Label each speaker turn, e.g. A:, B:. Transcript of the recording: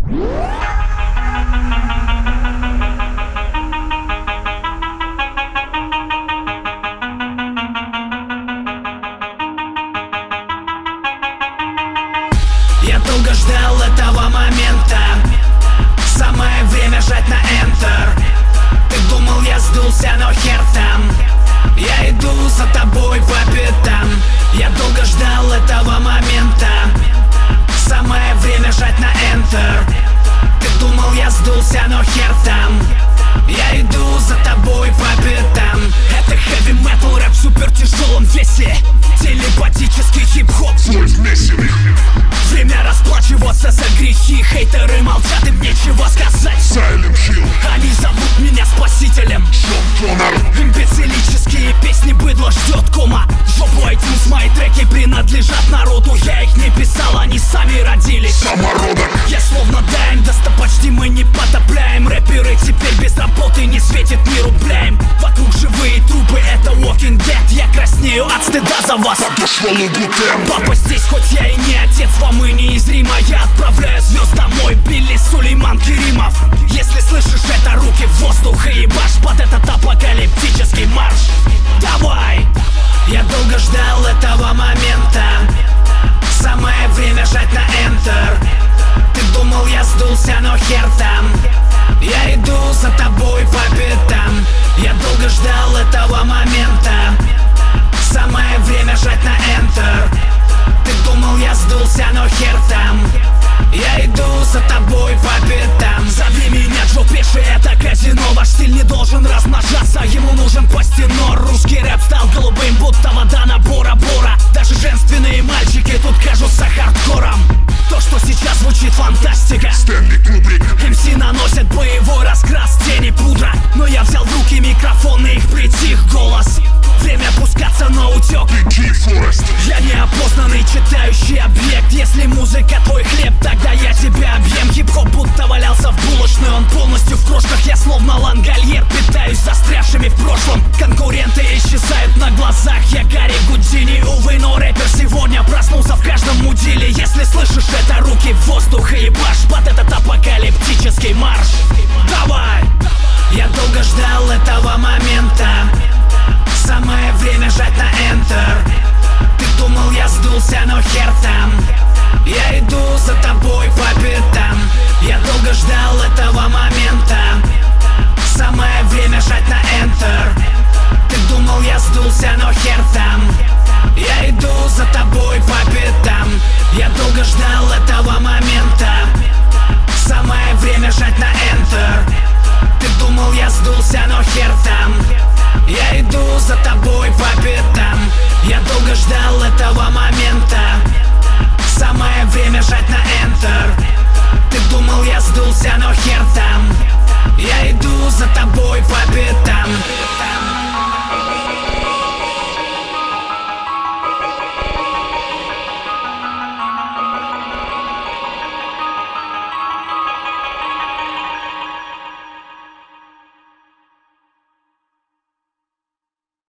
A: Я долго ждал этого момента. Самое время жать на Enter. Ты думал, я сдулся, но хер там. Я иду за тобой по пятам. Я долго ждал этого момента. Самое время жать на Enter. Ты думал, я сдулся, но хер там. Я иду за тобой по пятам. Это heavy metal, рэп в супер тяжелом весе. Телепатический хип-хоп, время расплачиваться за грехи. Хейтеры молчат, им нечего сказать.
B: Silent Hill,
A: Они зовут меня спасителем.
B: Шон Коннор,
A: Имбецилические песни быдло ждет кома. Жопу iTunes, мои треки принадлежат народу. Я их не писал, они сами родились.
B: самородок,
A: Я словно Дайм, достопочти мы не потопляем. Рэперы теперь без работы, не светит ни рубляем. Вокруг живые трупы, это Walking Dead. Я краснею от стыда за вас.
B: подошел Угутем.
A: Папа здесь, хоть я и не отец, вам и неизримо. Я отправляю звезд домой, Билли, Сулейман, Керимов. Если слышишь это, руки в воздух и ебашь под этот апокалиптический марш. Давай! Я долго ждал этого момента. Самое время жать на Enter. Ты думал, я сдулся, но хер там. Я иду за тобой по пятам. Я долго ждал этого момента. Самое время жать на Enter. Ты думал, я сдулся, но хер там. Я иду за тобой по пятам. Зови меня Джо Пеши, это казино. Ваш стиль не должен размножаться, ему нужен пластинор. Русский рэп стал голубым, будто вода на Бора-Бора. Даже женственные мальчики тут кажутся хардкором. То, что сейчас звучит фантастика.
B: Стэнли Кубрик,
A: МС наносят боевой раскрас, тени, пудра. Но я взял в руки микрофон и их притих голос. Время пускаться на утек.
B: Диджей Форест,
A: Я неопознанный читающий объект. Если музыка твой хлеб, тогда я тебя объем. Хип-хоп будто валялся в булочной, он полностью в крошках. Я словно лангольер, питаюсь застрявшими в прошлом. Конкуренты исчезают на глазах. Я Гарри Гудини, увы, но рэпер сегодня проснулся в каждом мудиле. Если слышишь это, руки в воздух и ебашь под этот апокалиптический марш. Давай! Я долго ждал этого момента. Самое время жать на Enter. Ты думал, я сдулся, но хер там. Я иду за тобой по пятам. Я долго ждал этого момента. Самое время жать на Enter. Ты думал, я сдулся, но хер там. Я иду за тобой по пятам. Я долго ждал этого момента. Самое время жать на Enter. Ты думал, я сдулся, но хер там. Я иду за тобой по пятам. Я долго ждал этого момента. Самое время жать на Enter. Ты думал, я сдулся, но хер там. Я иду за тобой по пятам.